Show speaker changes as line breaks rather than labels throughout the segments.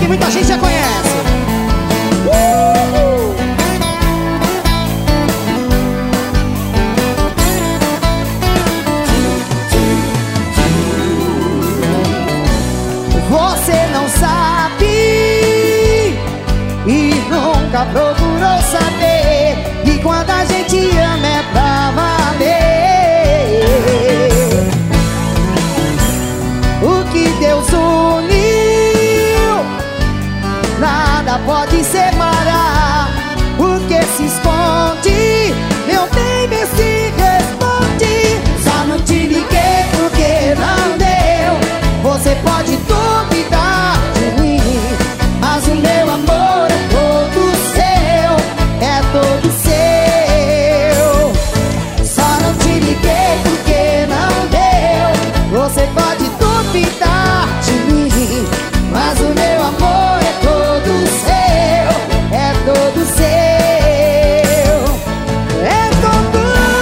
muita gente já conhece. Você não sabe e nunca procurou saber que quando a gente ama é pra valer. O que Deus uniu, nada pode separar. O que se esconde, meu bem, me se responde. Só não te liguei porque não deu. Você pode duvidar de mim, mas o meu amor é todo seu, é todo seu. Só não te liguei porque não deu. Você pode duvidar de mim, mas o meu amor é todo seu, é todo seu, é todo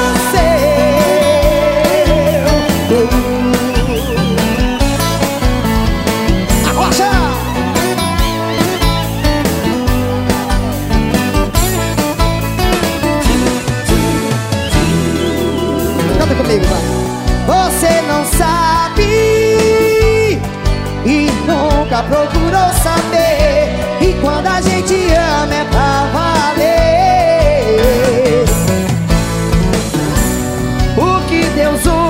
seu. Arrocha! Canta comigo, vai. Você não sabe e nunca procurou saber que quando a gente ama é pra valer. O que Deus